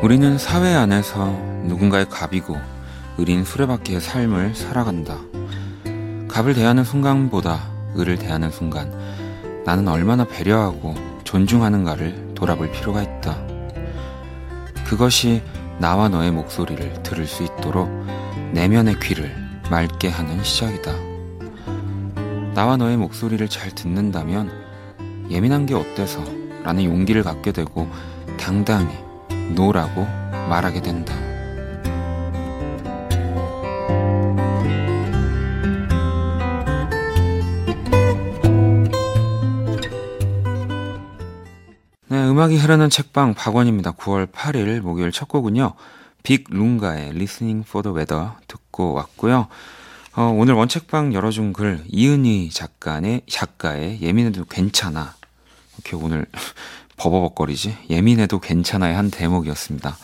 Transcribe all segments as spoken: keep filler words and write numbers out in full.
우리는 사회 안에서 누군가의 갑이고 을인 수레바퀴의 삶을 살아간다. 갑을 대하는 순간보다 을을 대하는 순간 나는 얼마나 배려하고 존중하는가를 돌아볼 필요가 있다. 그것이 나와 너의 목소리를 들을 수 있도록 내면의 귀를 맑게 하는 시작이다. 나와 너의 목소리를 잘 듣는다면 예민한 게 어때서? 라는 용기를 갖게 되고 당당히 노라고 말하게 된다. 네, 음악이 흐르는 책방 박원입니다. 구월 팔일 목요일 첫 곡은요, 빅룽가의 Listening for the Weather 듣고 왔고요. 어, 오늘 원책방 열어준 글 이은희 작가의, 작가의 예민해도 괜찮아. 이렇게 오늘 버버벅거리지? 예민해도 괜찮아의 한 대목이었습니다.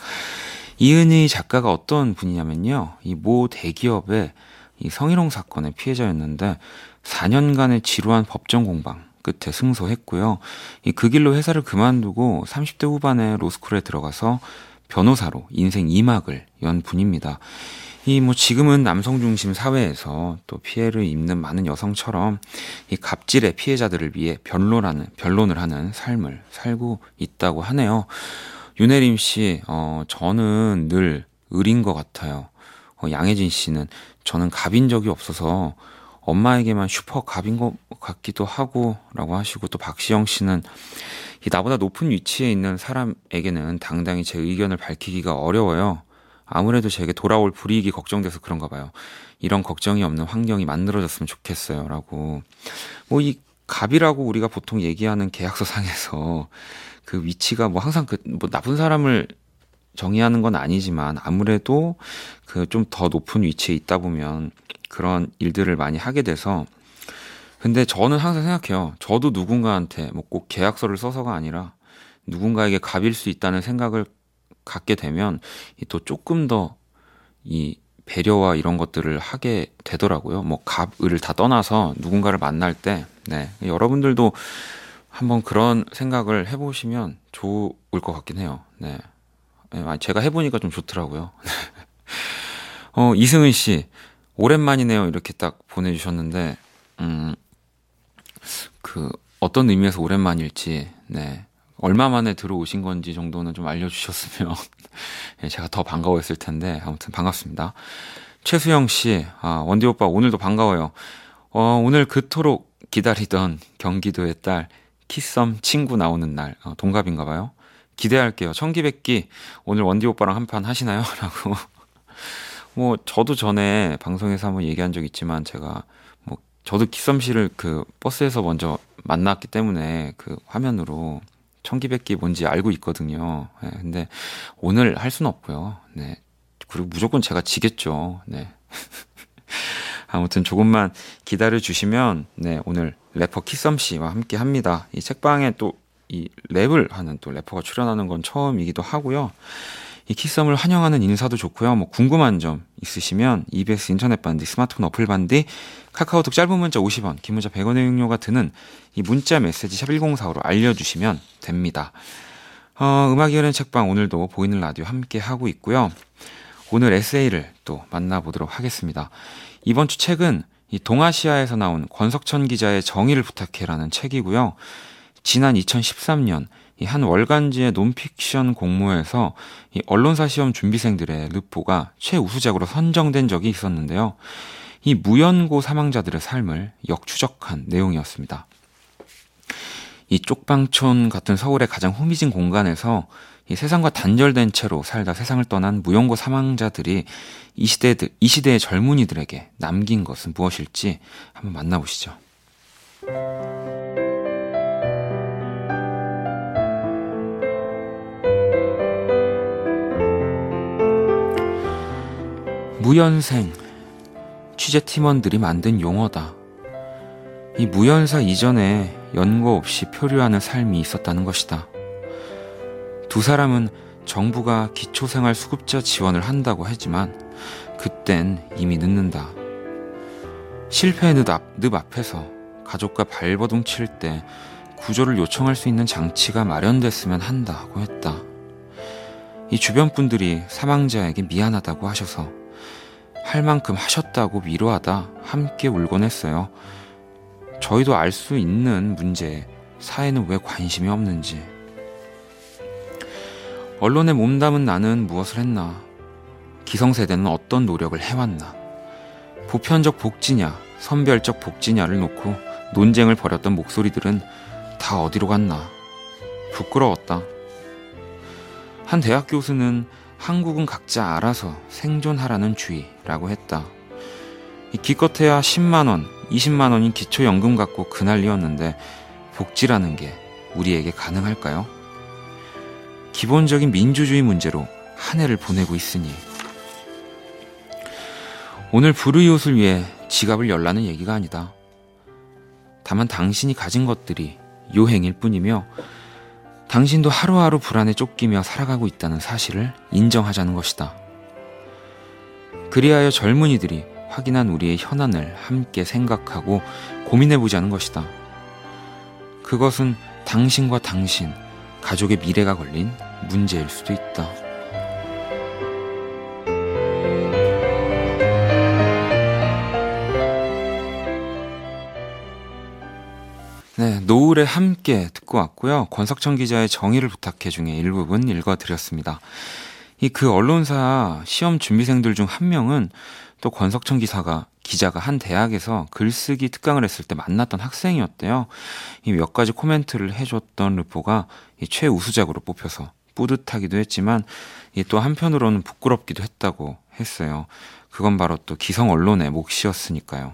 이은희 작가가 어떤 분이냐면요, 이 모 대기업의 이 성희롱 사건의 피해자였는데 사 년간의 지루한 법정 공방 끝에 승소했고요. 이 그 길로 회사를 그만두고 삼십 대 후반에 로스쿨에 들어가서 변호사로 인생 이 막을 연 분입니다. 이 뭐 지금은 남성 중심 사회에서 또 피해를 입는 많은 여성처럼 이 갑질의 피해자들을 위해 변론하는 변론을 하는 삶을 살고 있다고 하네요. 윤혜림 씨, 어, 저는 늘 을인 것 같아요. 어, 양혜진 씨는 저는 갑인 적이 없어서 엄마에게만 슈퍼 갑인 것 같기도 하고 라고 하시고, 또 박시영 씨는 이 나보다 높은 위치에 있는 사람에게는 당당히 제 의견을 밝히기가 어려워요. 아무래도 제게 돌아올 불이익이 걱정돼서 그런가 봐요. 이런 걱정이 없는 환경이 만들어졌으면 좋겠어요. 라고. 뭐 이 갑이라고 우리가 보통 얘기하는 계약서상에서 그 위치가 뭐 항상 그 뭐 나쁜 사람을 정의하는 건 아니지만 아무래도 그 좀 더 높은 위치에 있다 보면 그런 일들을 많이 하게 돼서, 근데 저는 항상 생각해요. 저도 누군가한테 뭐 꼭 계약서를 써서가 아니라 누군가에게 갑일 수 있다는 생각을 갖게 되면 또 조금 더 이 배려와 이런 것들을 하게 되더라고요. 뭐 갑, 을을 다 떠나서 누군가를 만날 때, 네, 여러분들도 한번 그런 생각을 해보시면 좋을 것 같긴 해요. 네, 제가 해보니까 좀 좋더라고요. 어, 이승은 씨, 오랜만이네요. 이렇게 딱 보내주셨는데, 음, 그 어떤 의미에서 오랜만일지, 네, 얼마 만에 들어오신 건지 정도는 좀 알려주셨으면 제가 더 반가워했을 텐데, 아무튼 반갑습니다. 최수영 씨, 아, 원디 오빠 오늘도 반가워요. 어, 오늘 그토록 기다리던 경기도의 딸 키썸 친구 나오는 날, 어, 동갑인가 봐요. 기대할게요. 청기백기 오늘 원디 오빠랑 한판 하시나요? 라고. 뭐 저도 전에 방송에서 한번 얘기한 적 있지만, 제가 뭐 저도 키썸 씨를 그 버스에서 먼저 만났기 때문에 그 화면으로 청기백기 뭔지 알고 있거든요. 네, 근데 오늘 할 수는 없고요. 네. 그리고 무조건 제가 지겠죠. 네. 아무튼 조금만 기다려 주시면, 네, 오늘 래퍼 키썸 씨와 함께 합니다. 이 책방에 또 이 랩을 하는 또 래퍼가 출연하는 건 처음이기도 하고요. 이 키썸을 환영하는 인사도 좋고요. 뭐 궁금한 점 있으시면 이비에스 인터넷 반디, 스마트폰 어플 반디, 카카오톡 짧은 문자 오십 원, 긴 문자 백 원의 용료가 드는 이 문자 메시지 샵 일공사오로 알려주시면 됩니다. 어, 음악이 흐르는 책방 오늘도 보이는 라디오 함께 하고 있고요. 오늘 에세이를 또 만나보도록 하겠습니다. 이번 주 책은 이 동아시아에서 나온 권석천 기자의 정의를 부탁해라는 책이고요. 지난 이천십삼 년 이 한 월간지의 논픽션 공모에서 이 언론사 시험 준비생들의 르포가 최우수작으로 선정된 적이 있었는데요. 이 무연고 사망자들의 삶을 역추적한 내용이었습니다. 이 쪽방촌 같은 서울의 가장 후미진 공간에서 이 세상과 단절된 채로 살다 세상을 떠난 무연고 사망자들이 이 시대, 이 시대의 젊은이들에게 남긴 것은 무엇일지 한번 만나보시죠. 무연생, 취재팀원들이 만든 용어다. 이 무연사 이전에 연고 없이 표류하는 삶이 있었다는 것이다. 두 사람은 정부가 기초생활수급자 지원을 한다고 했지만 그땐 이미 늦는다. 실패의 늪, 앞, 늪 앞에서 가족과 발버둥 칠 때 구조를 요청할 수 있는 장치가 마련됐으면 한다고 했다. 이 주변 분들이 사망자에게 미안하다고 하셔서 할 만큼 하셨다고 위로하다 함께 울곤 했어요. 저희도 알 수 있는 문제에 사회는 왜 관심이 없는지. 언론에 몸담은 나는 무엇을 했나? 기성세대는 어떤 노력을 해왔나? 보편적 복지냐, 선별적 복지냐를 놓고 논쟁을 벌였던 목소리들은 다 어디로 갔나? 부끄러웠다. 한 대학 교수는 한국은 각자 알아서 생존하라는 주의라고 했다. 기껏해야 십만 원, 이십만 원인 기초연금 갖고 그난리였는데 복지라는 게 우리에게 가능할까요? 기본적인 민주주의 문제로 한 해를 보내고 있으니. 오늘 불우이웃을 위해 지갑을 열라는 얘기가 아니다. 다만 당신이 가진 것들이 요행일 뿐이며 당신도 하루하루 불안에 쫓기며 살아가고 있다는 사실을 인정하자는 것이다. 그리하여 젊은이들이 확인한 우리의 현안을 함께 생각하고 고민해보자는 것이다. 그것은 당신과 당신, 가족의 미래가 걸린 문제일 수도 있다. 네, 노을에 함께 듣고 왔고요. 권석천 기자의 정의를 부탁해 중에 일부분 읽어드렸습니다. 이 그 언론사 시험 준비생들 중 한 명은 또 권석천 기사가 기자가 한 대학에서 글쓰기 특강을 했을 때 만났던 학생이었대요. 이 몇 가지 코멘트를 해줬던 르포가 이 최우수작으로 뽑혀서 뿌듯하기도 했지만 이 또 한편으로는 부끄럽기도 했다고 했어요. 그건 바로 또 기성 언론의 몫이었으니까요.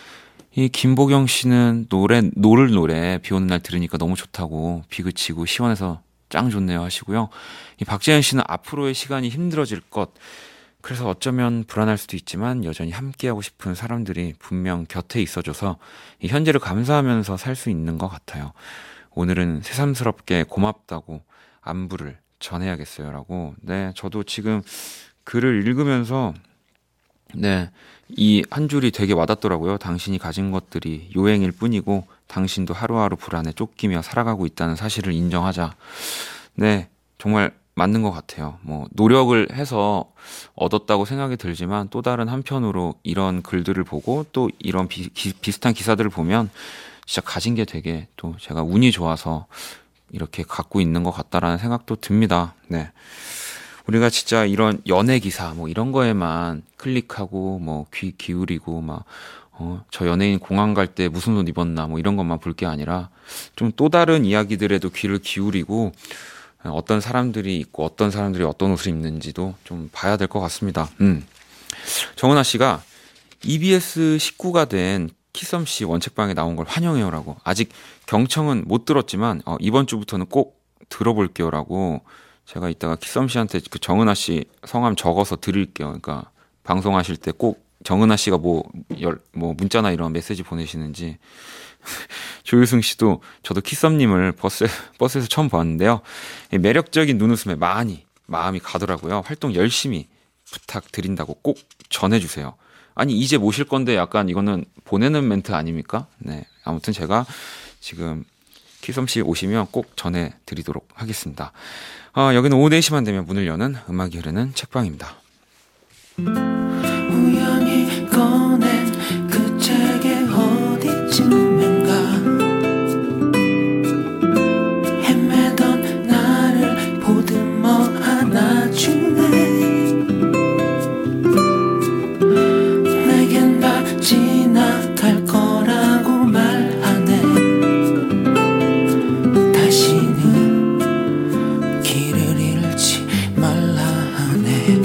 이 김보경 씨는 노래 노를 노래 비 오는 날 들으니까 너무 좋다고 비 그치고 시원해서 짱 좋네요 하시고요. 이 박재현 씨는 앞으로의 시간이 힘들어질 것, 그래서 어쩌면 불안할 수도 있지만 여전히 함께하고 싶은 사람들이 분명 곁에 있어줘서 이 현재를 감사하면서 살 수 있는 것 같아요. 오늘은 새삼스럽게 고맙다고 안부를 전해야겠어요 라고. 네, 저도 지금 글을 읽으면서 네, 이 한 줄이 되게 와닿더라고요. 당신이 가진 것들이 요행일 뿐이고 당신도 하루하루 불안에 쫓기며 살아가고 있다는 사실을 인정하자. 네, 정말 맞는 것 같아요. 뭐 노력을 해서 얻었다고 생각이 들지만 또 다른 한편으로 이런 글들을 보고 또 이런 비, 기, 비슷한 기사들을 보면 진짜 가진 게 되게 또 제가 운이 좋아서 이렇게 갖고 있는 것 같다라는 생각도 듭니다. 네. 우리가 진짜 이런 연예 기사 뭐 이런 거에만 클릭하고 뭐 귀 기울이고 막 어, 저 연예인 공항 갈 때 무슨 옷 입었나 뭐 이런 것만 볼 게 아니라 좀 또 다른 이야기들에도 귀를 기울이고 어떤 사람들이 있고 어떤 사람들이 어떤 옷을 입는지도 좀 봐야 될 것 같습니다. 음. 정은아 씨가 이비에스 식구가 된 키썸 씨 원책방에 나온 걸 환영해요라고. 아직 경청은 못 들었지만 어, 이번 주부터는 꼭 들어볼게요라고. 제가 이따가 키썸 씨한테 그 정은아 씨 성함 적어서 드릴게요. 그러니까 방송하실 때 꼭 정은아 씨가 뭐, 열, 뭐 문자나 이런 메시지 보내시는지. 조유승 씨도 저도 키썸님을 버스, 버스에서 처음 봤는데요. 매력적인 눈웃음에 많이 마음이 가더라고요. 활동 열심히 부탁드린다고 꼭 전해주세요. 아니 이제 모실 건데 약간 이거는 보내는 멘트 아닙니까? 네, 아무튼 제가 지금 키썸 씨 오시면 꼭 전해드리도록 하겠습니다. 어, 여기는 오후 네 시만 되면 문을 여는 음악이 흐르는 책방입니다. 우연히 꺼낸 그 책의 어디쯤인가 헤매던 나를 보듬어 안아주네. 내겐 다 지나갈 거라고 말하네. 다시는 길을 잃지 말라 하네.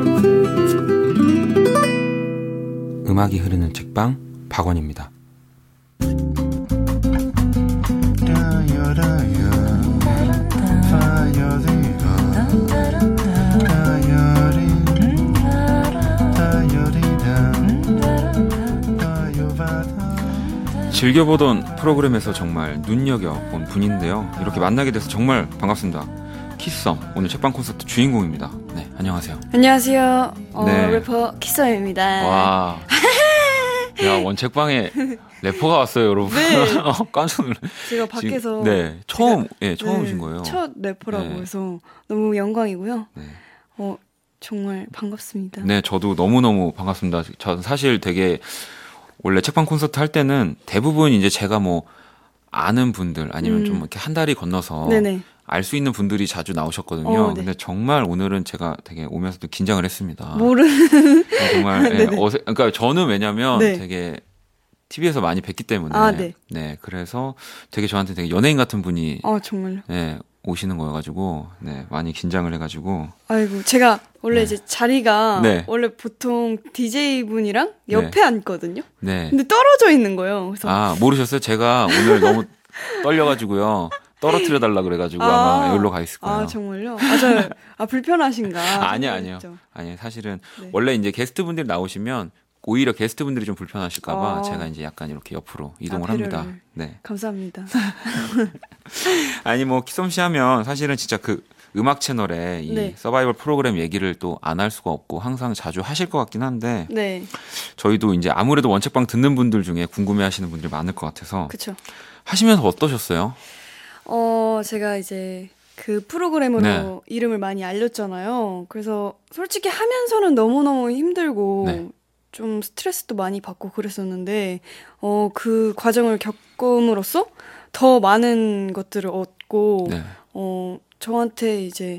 음악이 흐르는 책방 박원입니다. 즐겨보던 프로그램에서 정말 눈여겨본 분인데요. 이렇게 만나게 돼서 정말 반갑습니다. 키썸, 오늘 책방 콘서트 주인공입니다. 네, 안녕하세요. 안녕하세요. 어, 네. 래퍼 키썸입니다. 와, 야, 원책방에 래퍼가 왔어요, 여러분. 네. 깜짝 놀랐어요. 제가 밖에서 네, 처음, 제가, 예, 처음 네, 오신 거예요. 첫 래퍼라고 네. 해서 너무 영광이고요. 네. 어, 정말 반갑습니다. 네, 저도 너무너무 반갑습니다. 전 사실 되게 원래 책방 콘서트 할 때는 대부분 이제 제가 뭐 아는 분들 아니면 음. 좀 이렇게 한 다리 건너서 네네. 알 수 있는 분들이 자주 나오셨거든요. 어, 네. 근데 정말 오늘은 제가 되게 오면서도 긴장을 했습니다. 모르는. 정말 예, 어색. 그러니까 저는 왜냐면 네. 되게 티비에서 많이 뵀기 때문에 아, 네. 네, 그래서 되게 저한테 되게 연예인 같은 분이 아, 정말요? 네, 오시는 거여가지고 네, 많이 긴장을 해가지고 아이고, 제가 원래 네. 이제 자리가 네. 원래 보통 디제이분이랑 옆에 네. 앉거든요. 네. 근데 떨어져 있는 거예요. 그래서 아, 모르셨어요? 제가 오늘 너무 떨려가지고요. 떨어뜨려 달라 그래가지고 아, 아마 여기로 가 있을 거예요. 아, 정말요? 아, 저, 아, 불편하신가? 아니요, 아니요. 아니, 사실은 네. 원래 이제 게스트분들이 나오시면 오히려 게스트분들이 좀 불편하실까봐 아. 제가 이제 약간 이렇게 옆으로 이동을 아, 합니다. 배려를. 네. 감사합니다. 아니, 뭐, 키썸씨 하면 사실은 진짜 그 음악 채널에 이 네. 서바이벌 프로그램 얘기를 또 안 할 수가 없고 항상 자주 하실 것 같긴 한데 네, 저희도 이제 아무래도 원책방 듣는 분들 중에 궁금해 하시는 분들이 많을 것 같아서 그쵸. 하시면서 어떠셨어요? 어, 제가 이제 그 프로그램으로 네. 이름을 많이 알렸잖아요. 그래서 솔직히 하면서는 너무너무 힘들고 네. 좀 스트레스도 많이 받고 그랬었는데, 어, 그 과정을 겪음으로써 더 많은 것들을 얻고, 네. 어, 저한테 이제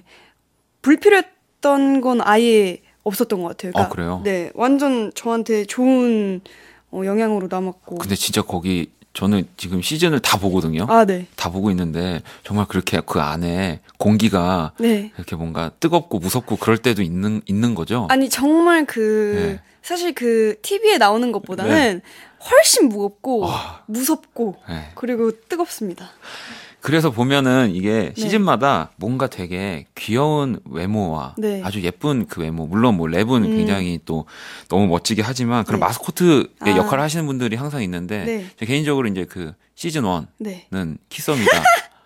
불필요했던 건 아예 없었던 것 같아요. 아, 그래요? 네, 완전 저한테 좋은 어, 영향으로 남았고. 근데 진짜 거기 저는 지금 시즌을 다 보거든요. 아, 네. 다 보고 있는데 정말 그렇게 그 안에 공기가 네. 이렇게 뭔가 뜨겁고 무섭고 그럴 때도 있는 있는 거죠. 아니 정말 그 네. 사실 그 티비에 나오는 것보다는 네. 훨씬 무겁고 와. 무섭고 네. 그리고 뜨겁습니다. 그래서 보면은 이게 네. 시즌마다 뭔가 되게 귀여운 외모와 네. 아주 예쁜 그 외모, 물론 뭐 랩은 음. 굉장히 또 너무 멋지게 하지만 그런 네. 마스코트의 아. 역할을 하시는 분들이 항상 있는데 네. 제 개인적으로 이제 그 시즌 원은 네. 키썸이다,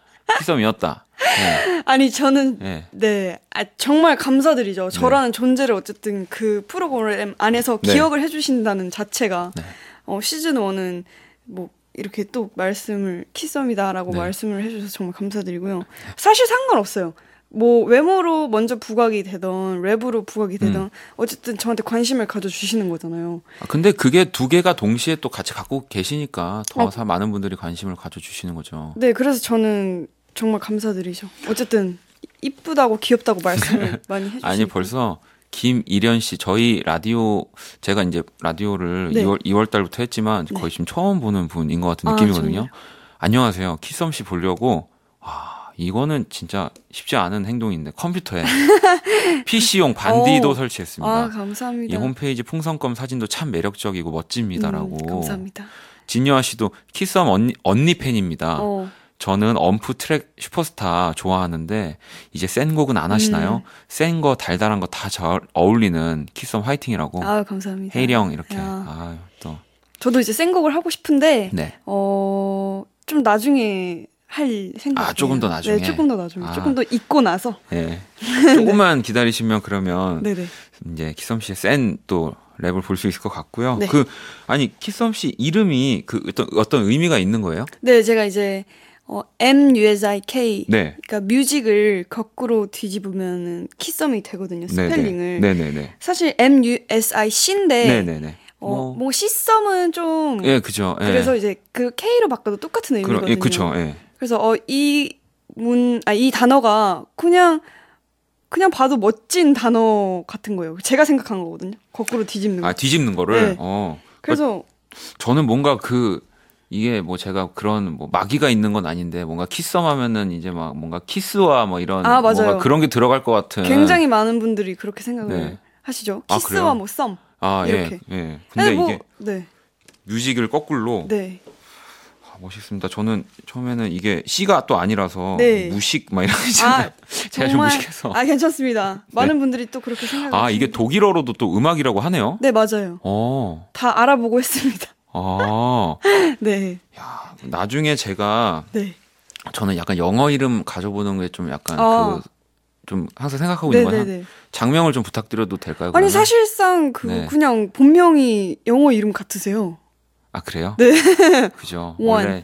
키썸이었다. 네. 아니 저는 네. 네 아, 정말 감사드리죠. 저라는 존재를 어쨌든 그 프로그램 안에서 네. 기억을 해주신다는 자체가 네. 어, 시즌 원은 뭐 이렇게 또 말씀을 키썸이다라고 네. 말씀을 해주셔서 정말 감사드리고요. 사실 상관없어요. 뭐 외모로 먼저 부각이 되던 랩으로 부각이 되던 음. 어쨌든 저한테 관심을 가져주시는 거잖아요. 아, 근데 그게 두 개가 동시에 또 같이 갖고 계시니까 더 어. 사- 많은 분들이 관심을 가져주시는 거죠. 네, 그래서 저는 정말 감사드리죠. 어쨌든 이쁘다고 귀엽다고 말씀을 많이 해주시고 아니 벌써 김일현 씨 저희 라디오 제가 이제 라디오를 네. 이월 이월 달부터 했지만 네. 거의 지금 처음 보는 분인 것 같은 아, 느낌이거든요. 정말요? 안녕하세요. 키썸 씨 보려고 와 이거는 진짜 쉽지 않은 행동인데 컴퓨터에 피씨용 반디도 오. 설치했습니다. 아 감사합니다. 이 홈페이지 풍선껌 사진도 참 매력적이고 멋집니다라고. 음, 감사합니다. 진여아 씨도 키썸 언니, 언니 팬입니다. 어, 저는 엄프 트랙 슈퍼스타 좋아하는데 이제 센 곡은 안 하시나요? 음. 센 거 달달한 거 다 잘 어울리는 키썸 화이팅이라고. 아 감사합니다. 헤이령 이렇게. 야. 아, 또. 저도 이제 센 곡을 하고 싶은데 네. 어, 좀 나중에 할 생각이에요. 아, 조금 더 나중에? 네, 조금 더 나중에. 아. 조금 더 잊고 나서. 네. 조금만 기다리시면 그러면 네네. 이제 키썸 씨의 센 또 랩을 볼 수 있을 것 같고요. 네. 그 아니 키썸 씨 이름이 그 어떤 어떤 의미가 있는 거예요? 네, 제가 이제 어, M U S I K 네. 그러니까 뮤직을 거꾸로 뒤집으면은 키썸이 되거든요. 스펠링을. 네, 네, 네. 사실 M U S I C인데 네, 네, 네. 어, 뭐 뭐 시썸은 좀 예, 그죠. 예. 그래서 이제 그 K로 바꿔도 똑같은 의미거든요. 그럼 예, 그죠. 예. 그래서 어, 이 문, 아, 이 단어가 그냥, 그냥 봐도 멋진 단어 같은 거예요. 제가 생각한 거거든요. 거꾸로 뒤집는 거. 아, 뒤집는 거를? 네. 어. 그래서, 저는 뭔가 그, 이게 뭐 제가 그런 뭐 마기가 있는 건 아닌데 뭔가 키썸 하면은 이제 막 뭔가 키스와 뭐 이런 아, 맞아요. 뭔가 그런 게 들어갈 것 같은. 굉장히 많은 분들이 그렇게 생각을 네. 하시죠. 아, 키스와 그래요? 뭐 썸. 아, 이렇게. 예. 예. 근데 뭐, 이게 네. 뮤직을 거꾸로 네. 아, 멋있습니다. 저는 처음에는 이게 C가 또 아니라서 네. 무식 막 이런 거 있잖아요. 아, 제가 좀 무식해서. 아, 괜찮습니다. 많은 분들이 또 그렇게 생각을 아, 이게 하시는데. 독일어로도 또 음악이라고 하네요. 네, 맞아요. 어. 다 알아보고 했습니다. 아. 네. 야, 나중에 제가 네. 저는 약간 영어 이름 가져보는 게 좀 약간 아. 그 좀 항상 생각하고 있는 거야. 네네네. 장명을 좀 부탁드려도 될까요? 아니, 그러면? 사실상 그, 네. 그냥 본명이 영어 이름 같으세요. 아, 그래요? 네. 그죠. 원. 원래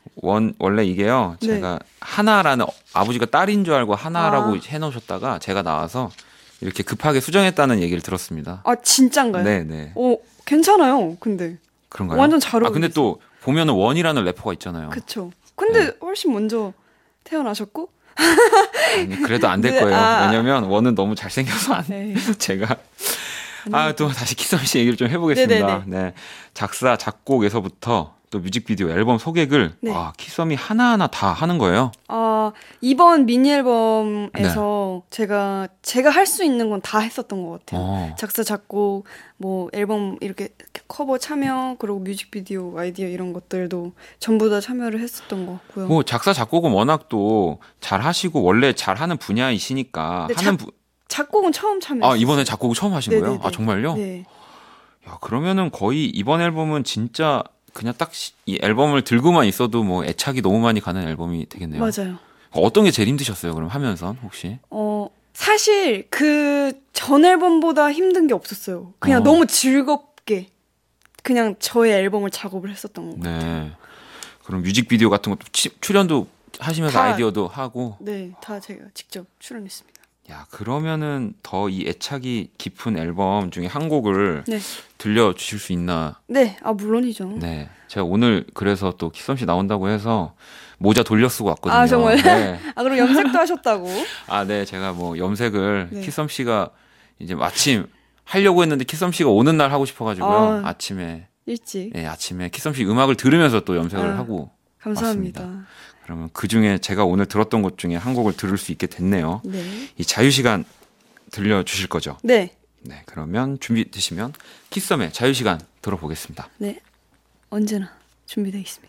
원 원래 이게요. 네. 제가 하나라는 아버지가 딸인 줄 알고 하나라고 아. 해 놓으셨다가 제가 나와서 이렇게 급하게 수정했다는 얘기를 들었습니다. 아 진짠가요? 네네. 어 괜찮아요. 근데 그런가요? 완전 잘 어울리세요. 아 근데 또 보면은 원이라는 래퍼가 있잖아요. 그쵸. 근데 네. 훨씬 훨씬 먼저 태어나셨고. 아니, 그래도 안 될 네, 거예요. 아. 왜냐면 원은 너무 잘생겨서 안 돼. 네. 제가 아 또 다시 키썸 씨 얘기를 좀 해보겠습니다. 네네네. 네, 작사 작곡에서부터 또 뮤직비디오 앨범 소개글 네. 아, 키썸이 하나하나 다 하는 거예요. 아 이번 미니 앨범에서 제가 제가 할 수 있는 건 다 했었던 것 같아요. 어. 작사 작곡 뭐 앨범 이렇게 커버 참여 그리고 뮤직비디오 아이디어 이런 것들도 전부 다 참여를 했었던 것 같고요. 뭐 작사 작곡은 워낙 또 잘하시고 원래 잘하는 분야이시니까 네, 하는 작- 부... 작곡은 처음 참여했어요. 아 이번에 작곡을 처음 하신 네네네. 거예요? 아 정말요? 네. 야 그러면은 거의 이번 앨범은 진짜 그냥 딱 이 앨범을 들고만 있어도 뭐 애착이 너무 많이 가는 앨범이 되겠네요. 맞아요. 어떤 게 제일 힘드셨어요? 그럼 하면서 혹시? 어 사실 그 전 앨범보다 힘든 게 없었어요. 그냥 어. 너무 즐겁게 그냥 저의 앨범을 작업을 했었던 것 같아요. 네. 그럼 뮤직비디오 같은 것도 치- 출연도 하시면서 다- 아이디어도 하고. 네, 다 제가 직접 출연했습니다. 야 그러면은 더 이 애착이 깊은 앨범 중에 한 곡을 네, 들려주실 수 있나? 네, 아 물론이죠. 네. 제가 오늘 그래서 또 키썸 씨 나온다고 해서 모자 돌려 쓰고 왔거든요. 아 정말? 네. 아 그럼 염색도 하셨다고? 아, 네. 제가 뭐 염색을 네. 키썸 씨가 이제 마침 하려고 했는데 키썸 씨가 오는 날 하고 싶어가지고요. 아. 아침에 일찍. 예, 아침에 키썸 씨 음악을 들으면서 또 염색을 아, 하고 감사합니다. 맞습니다. 그러면 그 중에 제가 오늘 들었던 것 중에 한 곡을 들을 수 있게 됐네요. 네, 이 자유시간 들려주실 거죠? 네, 네. 그러면 준비되시면 키썸의 자유시간 들어보겠습니다. 네. 언제나 준비되어 있습니다.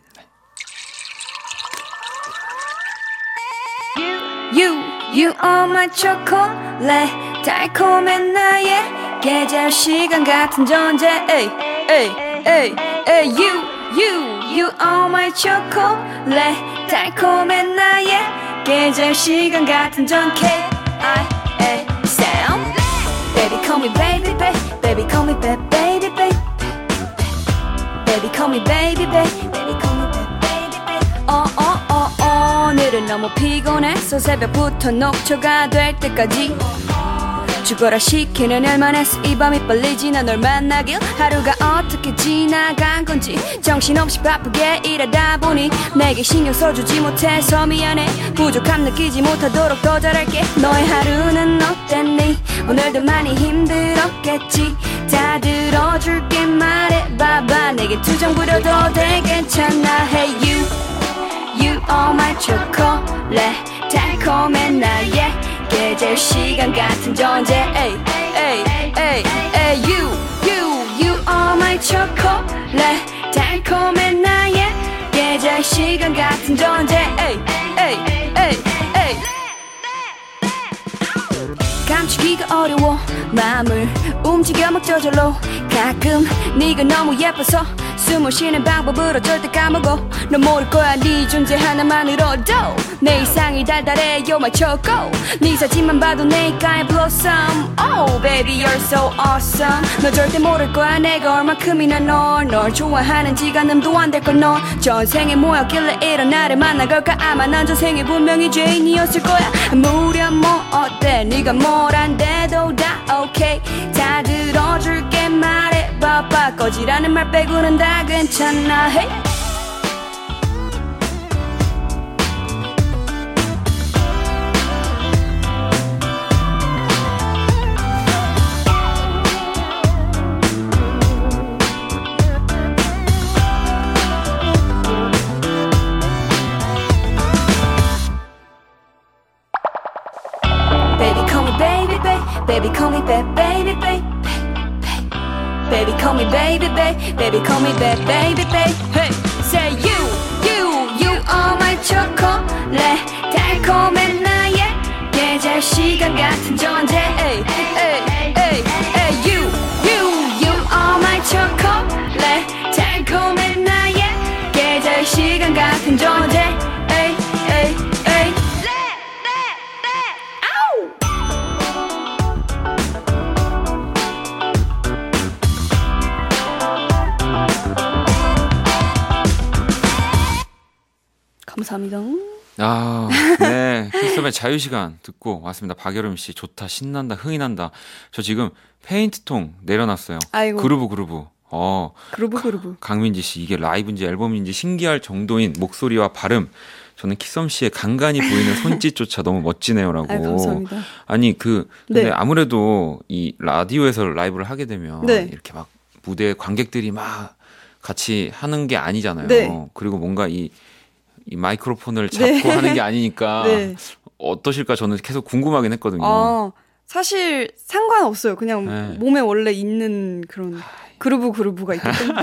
You, you are my chocolate. 달콤한 나의 계절 시간 같은 존재. Ay, ay, ay, ay. You, you, you are my chocolate. 달콤한 나의 계절 시간 같은 존재. K I A sound. Baby call me baby, baby, baby call me baby, baby, baby. Baby call me baby, baby, baby call me baby, baby, baby. 어, 어, 어, 오늘은 너무 피곤해서 새벽부터 녹초가 될 때까지 죽어라 시키는 일만 했어. 이 밤이 빨리 지나 널 만나길. 하루가 어떻게 지나간 건지 정신없이 바쁘게 일하다 보니 내게 신경 써주지 못해서 미안해. 부족함 느끼지 못하도록 더 잘할게. 너의 하루는 어땠니? 오늘도 많이 힘들었겠지. 다 들어줄게. 말해봐봐. 내게 투정 부려도 돼. 괜찮아. Hey you, you are my chocolate. 달콤한 나의 계절 시간 같은 존재. Ay, ay, ay, ay. You, you, you are my chocolate. 달콤한 나의 계절 시간 같은 존재. Ay, ay, ay, ay. 감추기가 어려워. 마음을 움직여 막 저절로. 가끔 네가 너무 예뻐서 숨을 쉬는 방법으로 절대 까먹어. 넌 모를 거야 네 존재 하나만으로도 내 이상이 달달해. You're my choco. 네 사진만 봐도 내 입가에 blossom. Oh baby you're so awesome. 너 절대 모를 거야 내가 얼마큼이나 널 널 좋아하는지가 남도 안 될 걸. 너 전생에 뭐였길래 이런 나를 만난 걸까. 아마 난 전생에 분명히 죄인이었을 거야. 무려 뭐 어때 네가 뭘 안돼도 다 okay. 다 들어줄게. 말해봐봐. 거지라는 말 빼고는 다 괜찮아. Hey. Baby call me baby, baby, baby call me baby, baby, baby. Baby call me baby, baby, baby call me baby, baby, baby. Hey, say you, you, you are my chocolate. 달콤한 나의 계절 시간 같은 존재. Hey, hey, hey, hey. You, you, you are my chocolate. 달콤한 나의 계절 시간 같은 존재. Hey, hey, hey. 감사합니다. 아, 네. 키스업의 자유시간 듣고 왔습니다. 박여름 씨, 좋다, 신난다, 흥이 난다. 저 지금 페인트통 내려놨어요. 아이고. 그루브, 그루브. 어. 그루브, 그루브. 강민지 씨, 이게 라이브인지 앨범인지 신기할 정도인 목소리와 발음. 저는 키썸 씨의 간간히 보이는 손짓조차 너무 멋지네요라고. 아유, 감사합니다. 아니, 그, 근데 네. 아무래도 이 라디오에서 라이브를 하게 되면 네. 이렇게 막 무대에 관객들이 막 같이 하는 게 아니잖아요. 네. 그리고 뭔가 이, 이 마이크로폰을 잡고 네. 하는 게 아니니까 네. 어떠실까 저는 계속 궁금하긴 했거든요. 아, 사실 상관없어요. 그냥 네. 몸에 원래 있는 그런 그루브 그루브가 있기 때문에.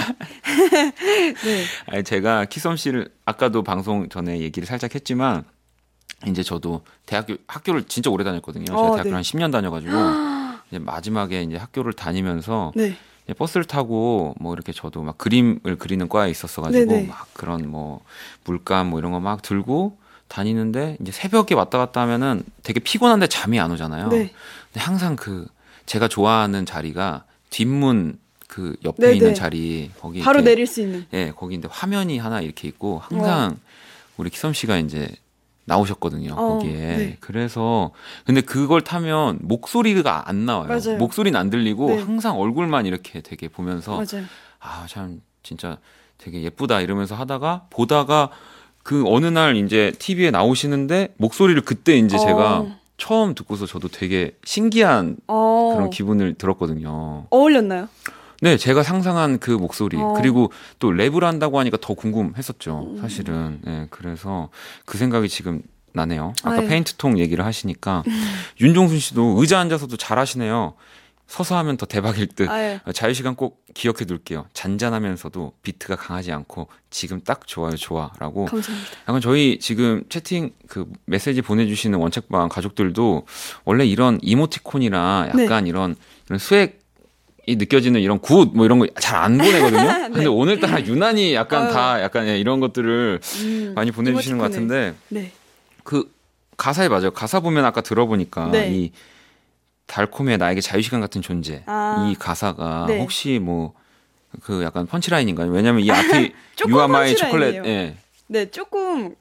네. 아니, 제가 키썸 씨를 아까도 방송 전에 얘기를 살짝 했지만 이제 저도 대학교 학교를 진짜 오래 다녔거든요. 제가 어, 대학교를 네. 한 십 년 다녀가지고 이제 마지막에 이제 학교를 다니면서 네. 이제 버스를 타고 뭐 이렇게 저도 막 그림을 그리는 과에 있었어가지고 네네. 막 그런 뭐 물감 뭐 이런 거 막 들고 다니는데 이제 새벽에 왔다 갔다 하면은 되게 피곤한데 잠이 안 오잖아요. 네. 근데 항상 그 제가 좋아하는 자리가 뒷문 그 옆에 네네. 있는 자리 거기 바로 이렇게, 내릴 수 있는. 예, 거기 인데 화면이 하나 이렇게 있고 항상 우리 키썸 씨가 이제 나오셨거든요. 어, 거기에. 네. 그래서 근데 그걸 타면 목소리가 안 나와요. 맞아요. 목소리는 안 들리고 네. 항상 얼굴만 이렇게 되게 보면서 맞아요. 아, 참 진짜 되게 예쁘다 이러면서 하다가 보다가 그 어느 날 이제 티비에 나오시는데 목소리를 그때 이제 어. 제가 처음 듣고서 저도 되게 신기한 어. 그런 기분을 들었거든요. 어울렸나요? 네, 제가 상상한 그 목소리 어. 그리고 또 랩을 한다고 하니까 더 궁금했었죠. 사실은. 네, 그래서 그 생각이 지금 나네요. 아까 아유. 페인트통 얘기를 하시니까 윤종순 씨도 의자 앉아서도 잘하시네요. 서서 하면 더 대박일 듯. 아유. 자유시간 꼭 기억해 둘게요. 잔잔하면서도 비트가 강하지 않고 지금 딱 좋아요, 좋아라고. 감사합니다. 약간 저희 지금 채팅 그 메시지 보내주시는 원책방 가족들도 원래 이런 이모티콘이나 약간 네. 이런, 이런 스웩 이 느껴지는 이런 굿 뭐 이런 거 잘 안 보내거든요. 네. 근데 오늘따라 유난히 약간 아유. 다 약간 이런 것들을 음, 많이 보내주시는 것 이모티콘을. 같은데 네. 그 가사에 맞아요. 가사 보면 아까 들어보니까 네. 이 달콤해 나에게 자유시간 같은 존재 아. 이 가사가 네. 혹시 뭐 그 약간 펀치라인인가요? 왜냐면 이 앞이 조금 You are my 펀치라인이에요. chocolate. 예. 네, 조금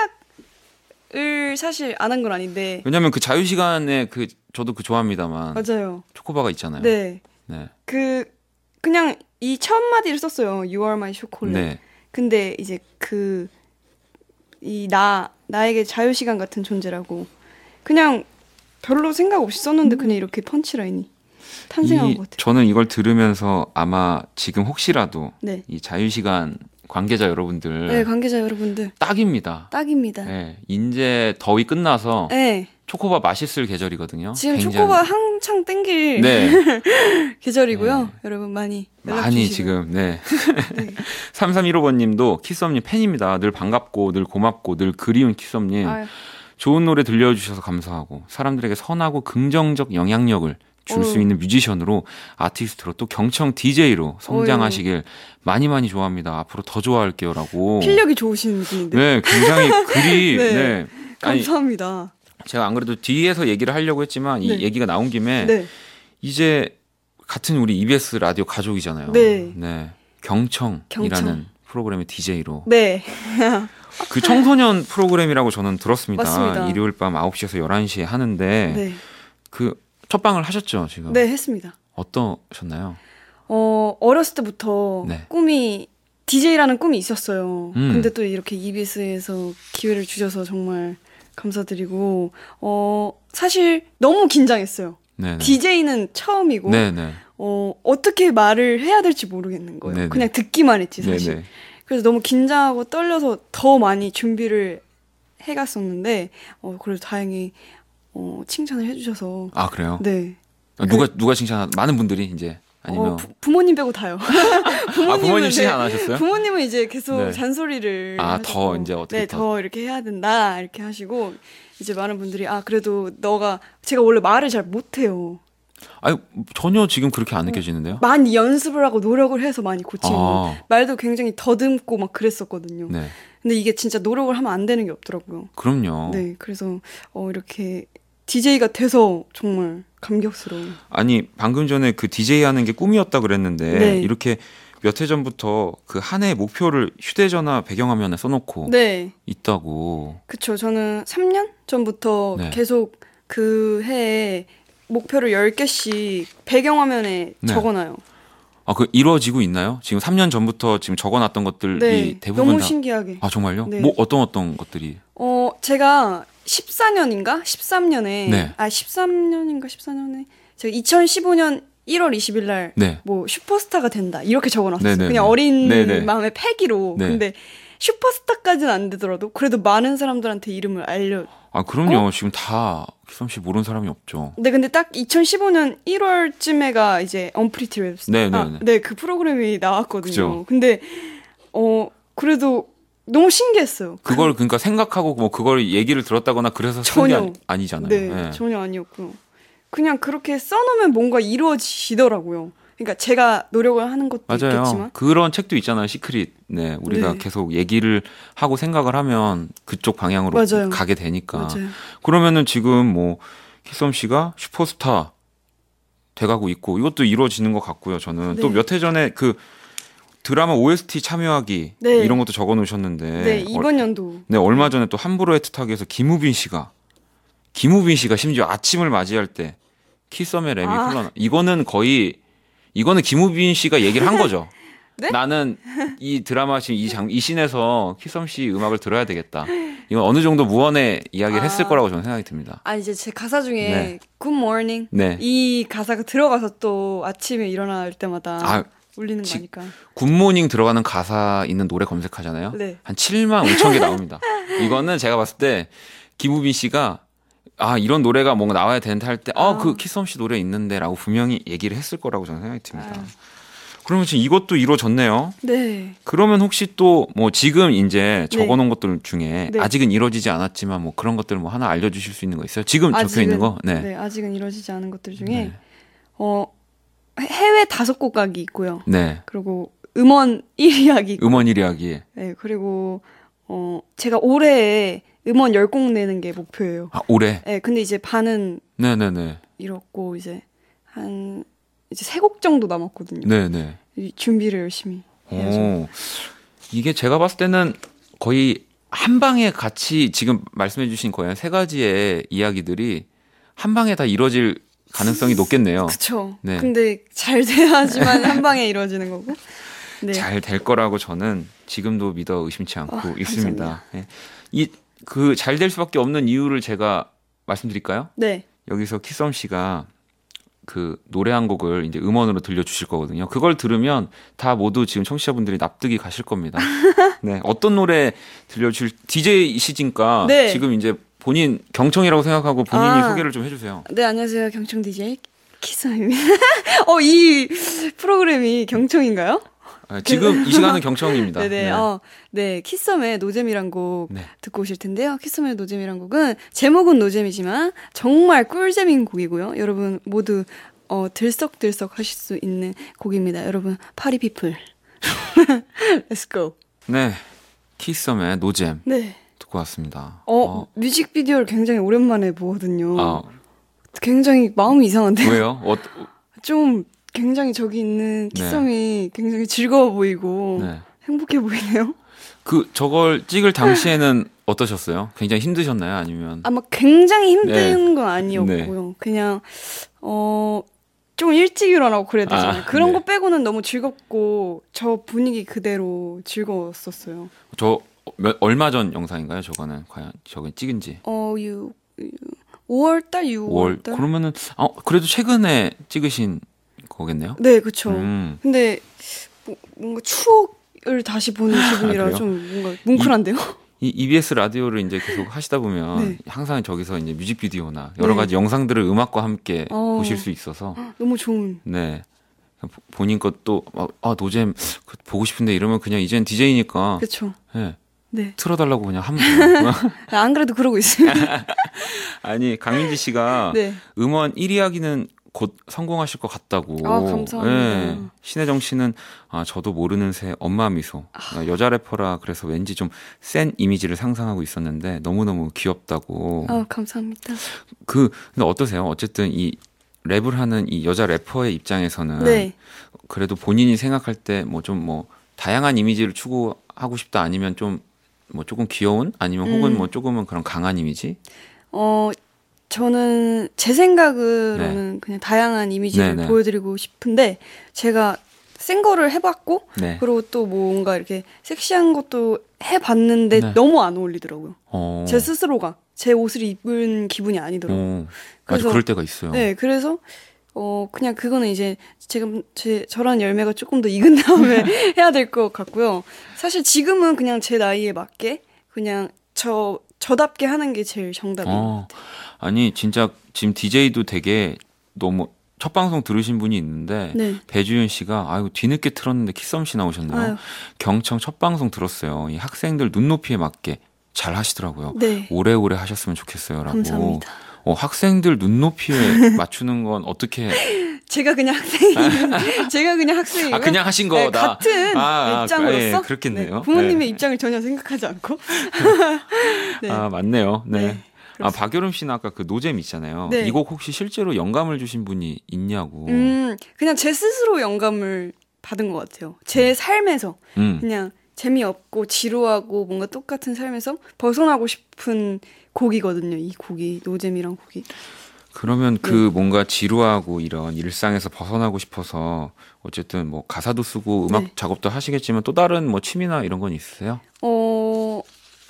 생각을 사실 안 한 건 아닌데. 왜냐면 그 자유시간에 그 저도 그 좋아합니다만 맞아요. 초코바가 있잖아요. 네. 네. 그 그냥 이 첫 마디를 썼어요. You are my chocolate. 네. 근데 이제 그 이 나 나에게 자유시간 같은 존재라고 그냥 별로 생각 없이 썼는데 그냥 이렇게 펀치라인이 탄생한 이, 것 같아요. 저는 이걸 들으면서 아마 지금 혹시라도 네. 이 자유시간 관계자 여러분들 네, 관계자 여러분들 딱입니다. 딱입니다. 네. 네, 이제 더위 끝나서 초코바 맛있을 계절이거든요. 지금 굉장히- 초코바 한창 땡길 네. 계절이고요. 네. 여러분 많이 연락 많이 주시고. 지금 네. 네. 삼삼일오 번님도 키썸님 팬입니다. 늘 반갑고 늘 고맙고 늘 그리운 키썸님. 아유, 좋은 노래 들려주셔서 감사하고 사람들에게 선하고 긍정적 영향력을 줄 수 어휴. 있는 뮤지션으로 아티스트로 또 경청 디제이로 성장하시길 많이 많이 좋아합니다. 앞으로 더 좋아할게요라고. 필력이 좋으신 분인데. 네, 굉장히 글이 네. 네. 아니 감사합니다. 제가 안 그래도 뒤에서 얘기를 하려고 했지만 이 네. 얘기가 나온 김에 네. 이제 같은 우리 이비에스 라디오 가족이잖아요. 네. 경청이라는 경청. 프로그램의 디제이로 네. 그 청소년 프로그램이라고 저는 들었습니다. 맞습니다. 일요일 밤 아홉 시에서 열한 시에 하는데 네. 그 첫 방을 하셨죠, 지금? 네, 했습니다. 어떠셨나요? 어, 어렸을 때부터 네. 꿈이 디제이라는 꿈이 있었어요. 음. 근데 또 이렇게 이비에스에서 기회를 주셔서 정말 감사드리고 어, 사실 너무 긴장했어요. 네. 디제이는 처음이고 네, 네. 어, 어떻게 말을 해야 될지 모르겠는 거예요. 네네. 그냥 듣기만 했지 네, 사실. 네. 그래서 너무 긴장하고 떨려서 더 많이 준비를 해갔었는데 어, 그래도 다행히 어, 칭찬을 해주셔서 아, 그래요? 네. 아, 누가 누가 칭찬 많은 분들이 이제 아니면 어, 부, 부모님 빼고 다요. 부모님은 아, 부모님 네, 칭찬 안 하셨어요? 부모님은 이제 계속 네. 잔소리를 아, 하셔서 더 이제 어떻게 네, 더. 더 이렇게 해야 된다 이렇게 하시고 이제 많은 분들이 아 그래도 너가 제가 원래 말을 잘 못해요. 아니, 전혀 지금 그렇게 안 느껴지는데요? 많이 연습을 하고 노력을 해서 많이 고치는 아. 말도 굉장히 더듬고 막 그랬었거든요. 네. 근데 이게 진짜 노력을 하면 안 되는 게 없더라고요. 그럼요. 네, 그래서 어, 이렇게 디제이가 돼서 정말 감격스러워요. 아니, 방금 전에 그 디제이 하는 게 꿈이었다 그랬는데 네. 이렇게 몇 해 전부터 그 한 해 목표를 휴대전화 배경화면에 써놓고 네. 있다고. 그쵸. 저는 삼 년 전부터 네. 계속 그 해에 목표를 열 개씩 배경화면에 네. 적어놔요. 아, 그 이루어지고 있나요? 지금 삼 년 전부터 지금 적어놨던 것들이 네. 대부분 너무 다... 신기하게. 아, 정말요? 네. 뭐 어떤 어떤 것들이? 어, 제가 십사 년인가? 십삼 년에 네. 아, 십삼 년인가? 십사 년에 제가 이천십오 년 일월 이십일 날 네. 뭐 슈퍼스타가 된다. 이렇게 적어 놨어요. 네네네. 그냥 어린 네네. 마음의 패기로. 네. 근데 슈퍼스타까지는 안 되더라도 그래도 많은 사람들한테 이름을 알려. 아, 그럼요. 어? 지금 다 키썸 씨 모르는 사람이 없죠. 네, 근데 딱 이천십오 년 일월쯤에가 이제 언프리티 랩스. 네네네. 아, 네, 그 프로그램이 나왔거든요. 그죠. 근데 어 그래도 너무 신기했어요. 그걸 그러니까 생각하고 뭐 그걸 얘기를 들었다거나 그래서 쓴 게 전혀. 아니, 아니잖아요. 네, 네. 전혀 아니었고요. 그냥 그렇게 써놓으면 뭔가 이루어지더라고요. 그러니까 제가 노력을 하는 것도 맞아요. 있겠지만. 그런 책도 있잖아요. 시크릿. 네, 우리가 네. 계속 얘기를 하고 생각을 하면 그쪽 방향으로 맞아요. 가게 되니까. 맞아요. 그러면은 지금 뭐 키썸 씨가 슈퍼스타 돼가고 있고 이것도 이루어지는 것 같고요. 저는 네. 또 몇 해 전에 그 드라마 오에스티 참여하기 네. 이런 것도 적어놓으셨는데. 네, 이번 연도. 네, 얼마 전에 또 함부로 애틋하게에서 김우빈 씨가 김우빈 씨가 심지어 아침을 맞이할 때 키썸의 램이 아. 흘러나. 이거는 거의 이거는 김우빈 씨가 얘기를 한 거죠. 네? 나는 이 드라마 지금 이 장, 이 씬에서 키썸 씨 음악을 들어야 되겠다. 이건 어느 정도 무언의 이야기를 아. 했을 거라고 저는 생각이 듭니다. 아, 이제 제 가사 중에 네. Good Morning 네. 이 가사가 들어가서 또 아침에 일어날 때마다 아, 울리는 지- 거니까. 굿모닝 들어가는 가사 있는 노래 검색하잖아요. 네. 한 칠만 오천 개 나옵니다. 이거는 제가 봤을 때 김우빈 씨가 아, 이런 노래가 뭔가 나와야 되는데 할 때 어, 아. 그 키썸 씨 노래 있는데 라고 분명히 얘기를 했을 거라고 저는 생각이 듭니다. 아유. 그러면 지금 이것도 이루어졌네요. 네. 그러면 혹시 또 뭐 지금 이제 네. 적어놓은 것들 중에 네. 아직은 이루어지지 않았지만 뭐 그런 것들 뭐 하나 알려주실 수 있는 거 있어요? 지금 적혀 아직은, 있는 거? 네. 네, 아직은 이루어지지 않은 것들 중에 네. 어 해외 다섯 곡 가기 있고요. 네. 그리고 음원 일 위 하기 있고. 음원 일 위 하기. 네, 그리고 어 제가 올해에 음원 열 곡 내는 게 목표예요. 아, 올해? 네, 근데 이제 반은 네네네. 이뤘고 이제 한 이제 세 곡 정도 남았거든요. 네네. 이 준비를 열심히 해야죠. 오, 이게 제가 봤을 때는 거의 한 방에 같이 지금 말씀해주신 거의 한 세 가지의 이야기들이 한 방에 다 이루어질 가능성이 높겠네요. 그쵸. 네. 근데 잘 돼야지만 한 방에 이루어지는 거고. 네. 잘 될 거라고 저는 지금도 믿어 의심치 않고 아, 있습니다. 감사합니다. 예. 이 그 잘 될 수밖에 없는 이유를 제가 말씀드릴까요? 네. 여기서 키썸 씨가 그 노래 한 곡을 이제 음원으로 들려주실 거거든요. 그걸 들으면 다 모두 지금 청취자분들이 납득이 가실 겁니다. 네, 어떤 노래 들려주실 디제이시니까 네. 지금 이제 본인 경청이라고 생각하고 본인이 아. 소개를 좀 해주세요. 네, 안녕하세요. 경청 디제이 키썸입니다. 어, 이 프로그램이 경청인가요? 아, 지금 이 시간은 경청입니다. 네네. 네. 어, 네. 키썸의 노잼이란 곡 네. 듣고 오실 텐데요. 키썸의 노잼이란 곡은 제목은 노잼이지만 정말 꿀잼인 곡이고요. 여러분 모두 어, 들썩들썩 하실 수 있는 곡입니다. 여러분 파리 피플. Let's go. 네, 키썸의 노잼 네. 듣고 왔습니다. 어, 어, 뮤직비디오를 굉장히 오랜만에 보거든요. 아, 굉장히 마음이 이상한데요. 왜요? 어, 좀 굉장히 저기 있는 키썸이 굉장히 즐거워 보이고 네. 행복해 보이네요. 그 저걸 찍을 당시에는 어떠셨어요? 굉장히 힘드셨나요? 아니면 아마 굉장히 힘든 네. 건 아니었고요. 그냥 어 좀 일찍 일어나고 그래야 되잖아요. 아, 그런 네. 거 빼고는 너무 즐겁고 저 분위기 그대로 즐거웠었어요. 저 몇, 얼마 전 영상인가요? 저거는 과연 저게 찍은지 어, 유, 유 오월 달, 오월 유월 달. 그러면은 아 그래도 최근에 찍으신 거겠네요? 네, 그렇죠. 음. 근데 뭐, 뭔가 추억을 다시 보는 기분이라 그래요? 좀 뭔가 뭉클한데요. 이 이비에스 라디오를 이제 계속 하시다 보면 네. 항상 저기서 이제 뮤직비디오나 여러 네. 가지 영상들을 음악과 함께 어. 보실 수 있어서 너무 좋은. 네 보- 본인 것도 막, 아 노잼 그 보고 싶은데 이러면 그냥 이젠 디제이니까 그렇죠. 네, 네. 틀어달라고 그냥 하면 돼요. 안 그래도 그러고 있어요. 아니 강민지 씨가 네. 음원 일 위 하기는 곧 성공하실 것 같다고. 아, 감사합니다. 네. 신혜정 씨는 아 저도 모르는 새 엄마 미소. 아, 여자 래퍼라 그래서 왠지 좀 센 이미지를 상상하고 있었는데 너무 너무 귀엽다고. 아, 감사합니다. 그 근데 어떠세요? 어쨌든 이 랩을 하는 이 여자 래퍼의 입장에서는 네. 그래도 본인이 생각할 때 뭐 좀 뭐 다양한 이미지를 추구하고 싶다 아니면 좀 뭐 조금 귀여운 아니면 혹은 음. 뭐 조금은 그런 강한 이미지? 어, 저는 제 생각으로는 네. 그냥 다양한 이미지를 네네. 보여드리고 싶은데 제가 센 거를 해봤고 네. 그리고 또 뭔가 이렇게 섹시한 것도 해봤는데 네. 너무 안 어울리더라고요. 어. 제 스스로가 제 옷을 입은 기분이 아니더라고요. 어. 맞아, 그래서- 그럴 때가 있어요. 네, 그래서 어 그냥 그거는 이제 지금 제 저런 열매가 조금 더 익은 다음에 해야 될 것 같고요. 사실 지금은 그냥 제 나이에 맞게 그냥 저 저답게 하는 게 제일 정답인 것 어. 같아요. 아니 진짜 지금 디제이도 되게 너무 첫 방송 들으신 분이 있는데 네. 배주윤 씨가 아유 뒤늦게 틀었는데 키썸 씨 나오셨네요. 아유. 경청 첫 방송 들었어요. 이 학생들 눈높이에 맞게 잘 하시더라고요. 네. 오래오래 하셨으면 좋겠어요라고. 감사합니다. 어, 학생들 눈높이에 맞추는 건 어떻게? 제가 그냥 학생이 제가 그냥 학생이고 아 그냥 하신 네, 거다. 같은 아, 아, 입장으로서 예, 그렇겠네요. 네, 부모님의 네. 입장을 전혀 생각하지 않고 네. 아 맞네요. 네. 네, 아 그렇습니다. 박여름 씨는 아까 그 노잼 있잖아요. 네. 이 곡 혹시 실제로 영감을 주신 분이 있냐고. 음, 그냥 제 스스로 영감을 받은 것 같아요. 제 삶에서 음. 그냥 재미없고 지루하고 뭔가 똑같은 삶에서 벗어나고 싶은 곡이거든요. 이 곡이 노잼이란 곡이. 그러면 그 네. 뭔가 지루하고 이런 일상에서 벗어나고 싶어서 어쨌든 뭐 가사도 쓰고 음악 네. 작업도 하시겠지만 또 다른 뭐 취미나 이런 건 있으세요? 어,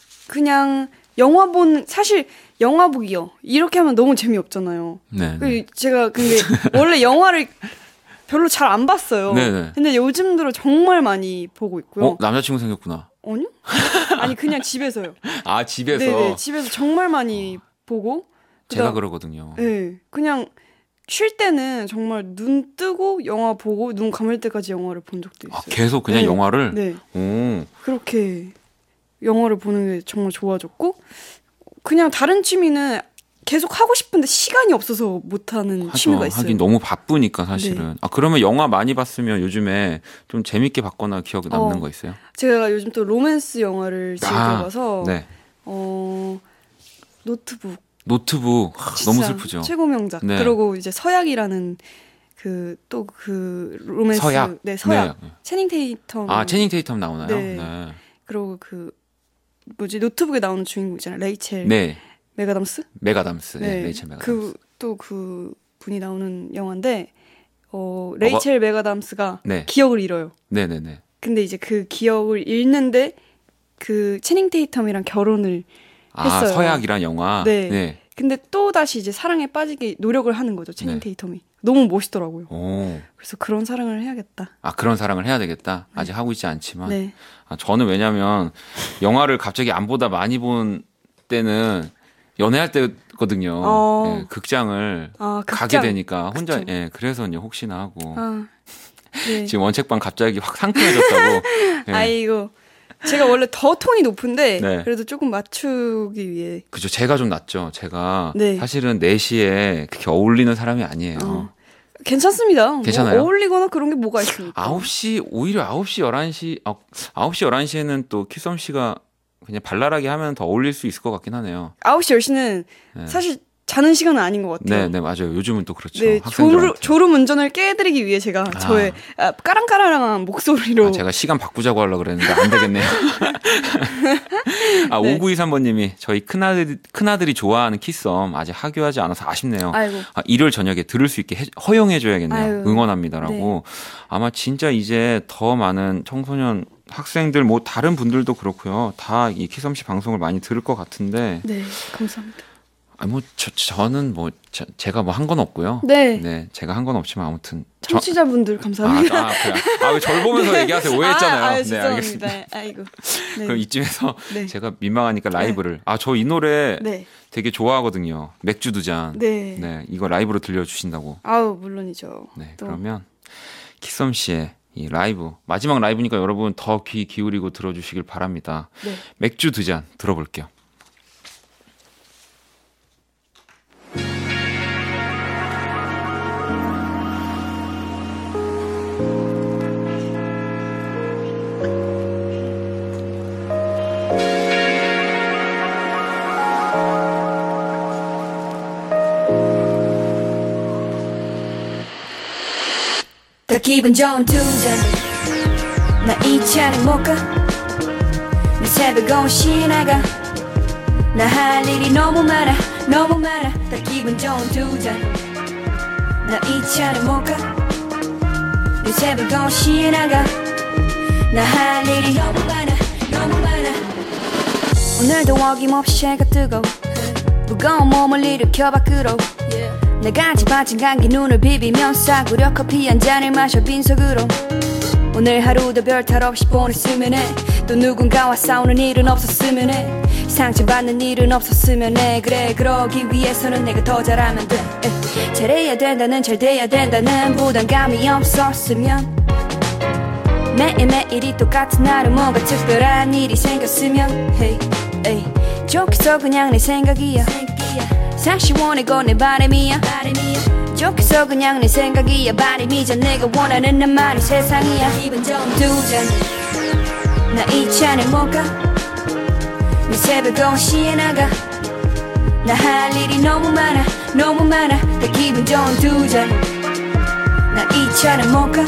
그냥 영화 본 사실 영화 보기요. 이렇게 하면 너무 재미없잖아요. 네. 네. 그 제가 근데 원래 영화를 별로 잘 안 봤어요. 네네. 근데 요즘 들어 정말 많이 보고 있고요. 어 남자친구 생겼구나. 아니요? 아니 그냥 집에서요. 아 집에서 네네, 집에서 정말 많이 보고. 제가 그다음- 그러거든요. 네, 그냥 쉴 때는 정말 눈 뜨고 영화 보고 눈 감을 때까지 영화를 본 적도 있어요. 아, 계속 그냥 네. 영화를. 네, 오. 그렇게 영화를 보는 게 정말 좋아졌고 그냥 다른 취미는 계속 하고 싶은데 시간이 없어서 못 하는 하죠. 취미가 있어요. 하긴 너무 바쁘니까 사실은. 네. 아 그러면 영화 많이 봤으면 요즘에 좀 재밌게 봤거나 기억에 남는 어. 거 있어요? 제가 요즘 또 로맨스 영화를 즐겨봐서 네. 어 노트북 노트북 하, 진짜 너무 슬프죠. 최고 명작. 네. 그리고 이제 서약이라는 그 또 그 로맨스 서약. 네 서약 네. 채닝 테이텀 아 채닝 테이텀 나오나요? 네. 네. 그리고 그 뭐지 노트북에 나오는 주인공 있잖아요 레이첼 네. 메가담스 메가담스. 네. 레이첼 메가담스. 그 또 그 분이 나오는 영화인데 어 레이첼 메가담스가 네. 기억을 잃어요. 네네네. 근데 이제 그 기억을 잃는데 그 채닝 테이텀이랑 결혼을 아 했어요. 서약이란 영화. 네. 네. 근데 또 다시 이제 사랑에 빠지게 노력을 하는 거죠 채닝 네. 테이텀이 너무 멋있더라고요. 오. 그래서 그런 사랑을 해야겠다. 아 그런 사랑을 해야 되겠다. 아직 하고 있지 않지만. 네. 아, 저는 왜냐면 영화를 갑자기 안 보다 많이 본 때는 연애할 때거든요. 어. 예, 극장을 아, 극장. 가게 되니까 혼자 그쵸. 예, 그래서요 혹시나 하고 아, 네. 지금 원책방 갑자기 확 상큼해졌다고. 예. 아이고. 제가 원래 더 톤이 높은데 네. 그래도 조금 맞추기 위해 그죠. 제가 좀 낫죠. 제가 네. 사실은 네 시에 그렇게 어울리는 사람이 아니에요. 어. 괜찮습니다. 괜찮아요? 뭐 어울리거나 그런 게 뭐가 있습니까? 아홉 시 오히려 아홉 시 열한 시 아, 아홉 시 열한 시에는 또 키썸 씨가 그냥 발랄하게 하면 더 어울릴 수 있을 것 같긴 하네요. 아홉 시 열 시는 네. 사실 자는 시간은 아닌 것 같아요. 네, 네, 맞아요. 요즘은 또 그렇죠. 네, 졸음, 학생들한테. 졸음 운전을 깨드리기 위해 제가 아. 저의 아, 까랑까랑한 목소리로 아, 제가 시간 바꾸자고 하려고 그랬는데 안 되겠네요. 아, 네. 오구이삼 번님이 저희 큰아들, 큰아들이 좋아하는 키썸 아직 하교하지 않아서 아쉽네요. 아이고. 아, 일요일 저녁에 들을 수 있게 해, 허용해줘야겠네요. 아유. 응원합니다라고. 아마 진짜 이제 더 많은 청소년 학생들 뭐 다른 분들도 그렇고요. 다 이 키썸 씨 방송을 많이 들을 것 같은데. 네, 감사합니다. 아, 뭐 저, 저는 뭐 저, 제가 뭐 한 건 없고요. 네. 네, 제가 한 건 없지만 아무튼. 저- 청취자분들 감사합니다. 아, 아, 그래. 아, 왜 절 보면서 네. 얘기하세요? 오해했잖아요. 아, 아, 네, 죄송합니다. 알겠습니다. 아이고. 네. 그럼 이쯤에서 네. 제가 민망하니까 라이브를. 아, 저 이 노래 네. 되게 좋아하거든요. 맥주 두 잔. 네. 네, 이거 라이브로 들려주신다고. 아우, 물론이죠. 네, 또. 그러면 키썸 씨의 이 라이브 마지막 라이브니까 여러분 더 귀 기울이고 들어주시길 바랍니다. 네. 맥주 두 잔 들어볼게요. 기분 좋은 두잔 나 이 차는 못가 내 새벽 오시 나가 나 할 일이 너무 많아 너무 많아 다 기분 좋은 두잔 나 이 차는 못가 내 새벽 오시 나가 나 할 일이 너무 많아 너무 많아 오늘도 어김없이 해가 뜨고 무거운 몸을 일으켜 밖으로 내가 집아진 감기 눈을 비비며 싸구려 커피 한 잔을 마셔 빈속으로 오늘 하루도 별 탈 없이 보냈으면 해 또 누군가와 싸우는 일은 없었으면 해 상처받는 일은 없었으면 해 그래 그러기 위해서는 내가 더 잘하면 돼 에. 잘해야 된다는 잘 돼야 된다는 부담감이 없었으면 매일매일이 똑같은 하루 뭔가 특별한 일이 생겼으면 hey, hey. 좋겠어 그냥 내 생각이야 사실 원하고 내 바람이야 좋겠어 그냥 내 생각이야 바람이자 내가 원하는 나만의 세상이야 기분 좋은 두잔 나 이 차는 못가 내 새벽 오시에 나가 나 할 일이 너무 많아 너무 많아 다 기분 좋은 두잔 나 이 차는 못가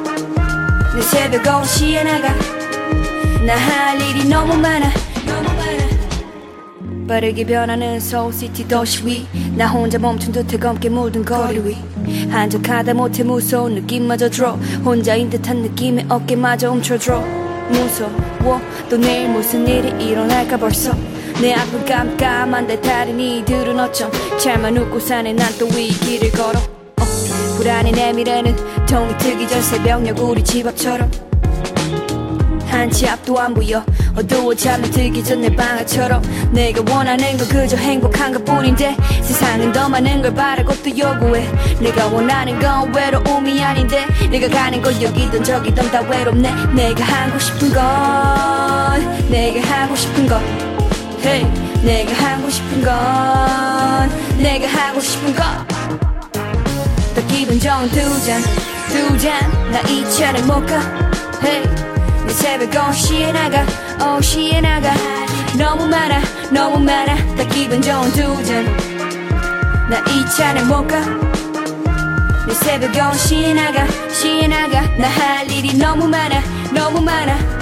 내 새벽 오시에 나가 나 할 일이 너무 많아 너무 많아 빠르게 변하는 서울시티 도시 위 나 혼자 멈춘 듯해 검게 묻은 거리 위 한적하다 못해 무서운 느낌마저 들어 혼자인 듯한 느낌에 어깨마저 움켜들어 무서워 또 내일 무슨 일이 일어날까 벌써 내 앞은 깜깜한데 다른 이들은 어쩜 잘만 웃고 사네 난 또 이 길을 걸어 어, 불안해 내 미래는 동이 트기 전 새벽녘 우리 집 앞처럼 한 치 앞도 안 보여 어두워 잠이 들기 전 내 방아처럼 내가 원하는 건 그저 행복한 것뿐인데 세상은 더 많은 걸 바라고 또 요구해 내가 원하는 건 외로움이 아닌데 내가 가는 건 여기든 저기든 다 외롭네 내가 하고 싶은 건 내가 하고 싶은 건 hey, 내가 하고 싶은 건 내가 하고 싶은 건 더 기분 좋은 두잔 두잔 나 이 차를 못가 hey. 내 새벽 오시에 나가 오시에 나가 너무 많아 너무 많아 다 기분 좋은 두잔 나 이 차를 못가 내 새벽 오시에 나가 시에 나가 나 할 일이 너무 많아 너무 많아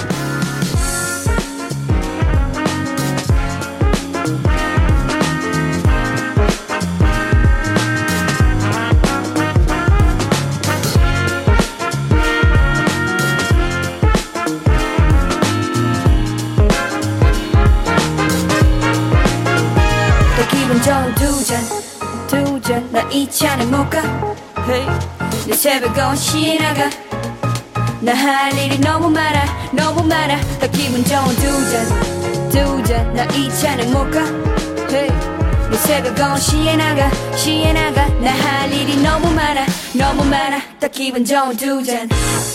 좋은 두잔 두잔 나 이 차는 못가 hey. 내 새벽 오시에 나가 나 할 일이 너무 많아 너무 많아 더 기분 좋은 두잔 두잔 나 이 차는 못가 hey. 내 새벽 오시에 나가 시에 나가 나 할 일이 너무 많아 너무 많아 더 기분 좋은 두잔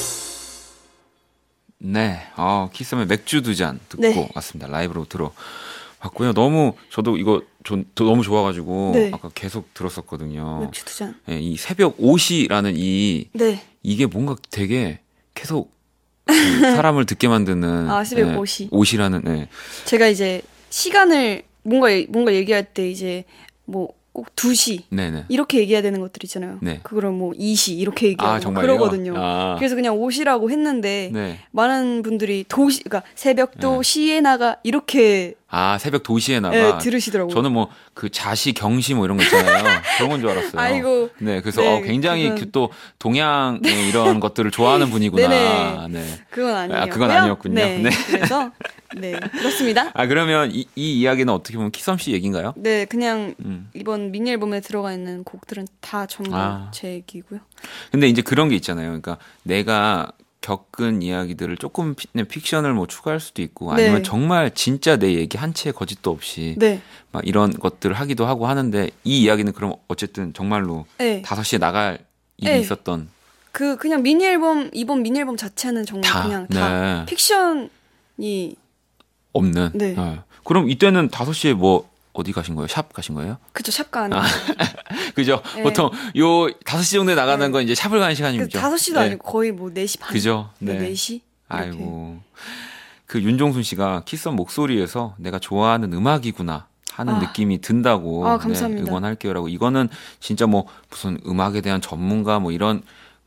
네, 어, 키스의 맥주 두 잔 듣고 네. 왔습니다. 라이브로 들어봤고요. 너무 저도 이거 좀 너무 좋아가지고 네. 아까 계속 들었었거든요. 맥주 두 잔. 네, 이 새벽 오시라는 이 네. 이게 뭔가 되게 계속 그 사람을 듣게 만드는 아, 새벽 네, 오시. 오시라는 네. 제가 이제 시간을 뭔가 뭔가 얘기할 때 이제 뭐 꼭 두 시 네네. 이렇게 얘기해야 되는 것들 있잖아요. 네. 그거를 뭐 이 시 이렇게 얘기하고 아, 정말요? 그러거든요. 아. 그래서 그냥 오시라고 했는데 네. 많은 분들이 도시 그러니까 새벽도 네. 시에 나가 이렇게 아, 새벽 도시에 나가. 네, 들으시더라고요. 저는 뭐 그 자시 경시 뭐 이런 거 있잖아요. 그런 건 줄 알았어요. 아이고. 네, 그래서 네, 어, 굉장히 그건- 그 또 동양의 이런 것들을 좋아하는 분이구나. 네네. 네. 그건 아니에요. 아, 그건 아니었군요. 네. 네. 그래서 네 그렇습니다. 아, 그러면 이, 이 이야기는 어떻게 보면 키썸 씨 얘기인가요? 네 그냥 음. 이번 미니 앨범에 들어가 있는 곡들은 다 전부 아. 제 얘기고요. 근데 이제 그런 게 있잖아요. 그러니까 내가 겪은 이야기들을 조금 피, 픽션을 뭐 추가할 수도 있고 아니면 네. 정말 진짜 내 얘기 한 채 거짓도 없이 네. 막 이런 것들을 하기도 하고 하는데 이 이야기는 그럼 어쨌든 정말로 네. 다섯 시에 나갈 일이 네. 있었던 그 그냥 미니 앨범 이번 미니 앨범 자체는 정말 다, 그냥 다 네. 픽션이 없는. 네. 네. 그럼 이때는 다섯 시에 뭐 어디 가신 거예요? 샵 가신 거예요? 그쵸 샵가 아니고 그죠? 네. 보통 요 다섯 시 정도에 나가는 네. 건 이제 샵을 가는 그 시간이죠. 다섯 시도 네. 아니고 거의 뭐 네 시 반. 그죠? 네. 네. 네 시. 아이고. 그 윤종순 씨가 키썸 목소리에서 내가 좋아하는 음악이구나 하는 아. 느낌이 든다고. 아, 감사합니다. 네, 응원할게요라고. 이거는 진짜 뭐 무슨 음악에 대한 전문가 뭐 이런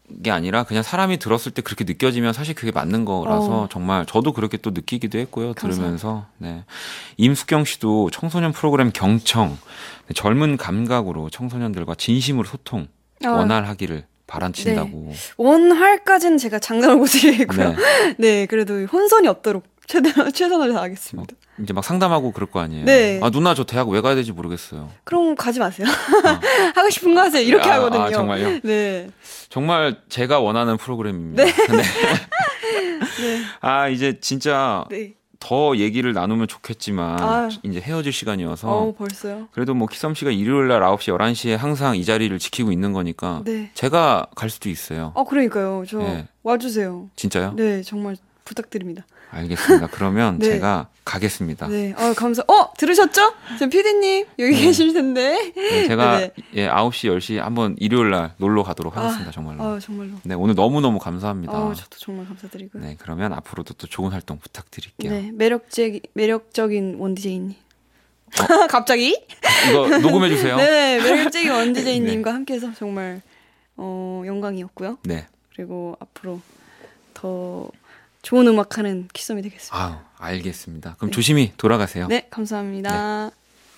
게 아니라 그냥 사람이 들었을 때 그렇게 느껴지면 사실 그게 맞는 거라서 어. 정말 저도 그렇게 또 느끼기도 했고요. 감사합니다. 들으면서. 네. 임숙경 씨도 청소년 프로그램 경청, 네, 젊은 감각으로 청소년들과 진심으로 소통, 아. 원활하기를 바란친다고. 네. 원활까지는 제가 장담을 못 드리겠고요. 네. 네, 그래도 혼선이 없도록 최대한 최선을 다하겠습니다. 어, 이제 막 상담하고 그럴 거 아니에요. 네. 아 누나 저 대학 왜 가야 될지 모르겠어요. 그럼 가지 마세요. 하고 싶은 거 하세요. 이렇게 아, 하거든요. 아, 정말요? 네. 정말 제가 원하는 프로그램입니다. 네. 네. 네. 아 이제 진짜 네. 더 얘기를 나누면 좋겠지만 아. 이제 헤어질 시간이어서 어, 벌써요. 그래도 뭐 키썸 씨가 일요일 날 아홉 시 열한 시에 항상 이 자리를 지키고 있는 거니까 네. 제가 갈 수도 있어요. 어, 그러니까요. 저 네. 와주세요. 진짜요? 네, 정말 부탁드립니다. 알겠습니다. 그러면 네. 제가 가겠습니다. 네, 어, 감사. 어, 들으셨죠? 저 피디님 여기 네. 계실 텐데. 네, 제가 네네. 예, 아홉 시 열 시 한번 일요일 날 놀러 가도록 하겠습니다. 정말로. 아, 정말로. 네, 오늘 너무너무 감사합니다. 아, 저도 정말 감사드리고요. 네, 그러면 앞으로도 또 좋은 활동 부탁드릴게요. 네, 매력적 매력적인 원디제이님. 어? 갑자기? 이거 녹음해 주세요. 네, 매력적인 원디제이님과 함께해서 정말 어, 영광이었고요. 네. 그리고 앞으로 더 좋은 음악하는 키썸이 되겠습니다. 아우, 알겠습니다. 그럼 네. 조심히 돌아가세요. 네, 감사합니다.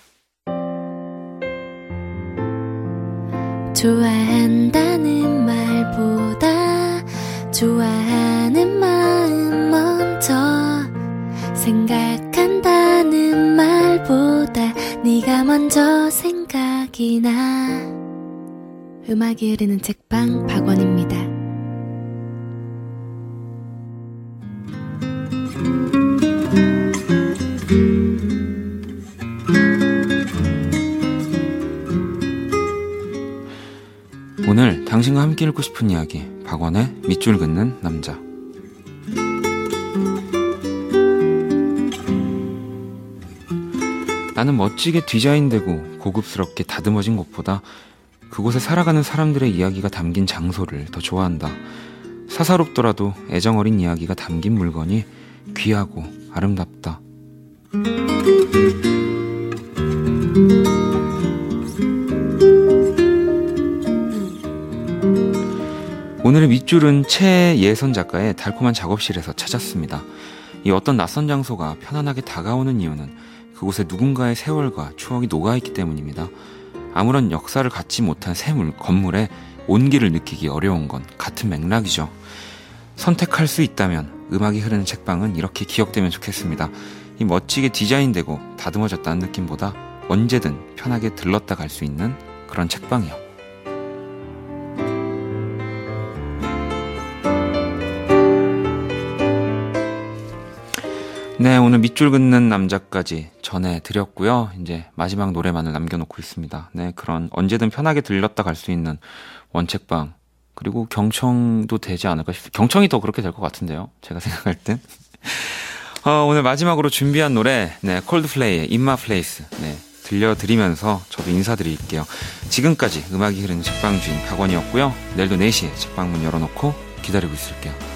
좋아한다는 말보다 좋아하는 마음 먼저 생각한다는 말보다 네가 먼저 생각이 나. 음악이 흐르는 책방 박원입니다. 오늘 당신과 함께 읽고 싶은 이야기 박원의 밑줄 긋는 남자. 나는 멋지게 디자인되고 고급스럽게 다듬어진 곳보다 그곳에 살아가는 사람들의 이야기가 담긴 장소를 더 좋아한다. 사사롭더라도 애정어린 이야기가 담긴 물건이 귀하고 아름답다. 오늘의 밑줄은 최예선 작가의 달콤한 작업실에서 찾았습니다. 이 어떤 낯선 장소가 편안하게 다가오는 이유는 그곳에 누군가의 세월과 추억이 녹아있기 때문입니다. 아무런 역사를 갖지 못한 새 물, 건물에 온기를 느끼기 어려운 건 같은 맥락이죠. 선택할 수 있다면 음악이 흐르는 책방은 이렇게 기억되면 좋겠습니다. 이 멋지게 디자인되고 다듬어졌다는 느낌보다 언제든 편하게 들렀다 갈 수 있는 그런 책방이요. 네, 오늘 밑줄 긋는 남자까지 전해드렸고요. 이제 마지막 노래만을 남겨놓고 있습니다. 네, 그런 언제든 편하게 들렀다 갈 수 있는 원책방, 그리고 경청도 되지 않을까 싶습니다. 경청이 더 그렇게 될 것 같은데요, 제가 생각할 땐. 어, 오늘 마지막으로 준비한 노래, 네, 콜드플레이의 In My Place, 네, 들려드리면서 저도 인사드릴게요. 지금까지 음악이 흐르는 책방 주인 박원이었고요. 내일도 네 시에 책방 문 열어놓고 기다리고 있을게요.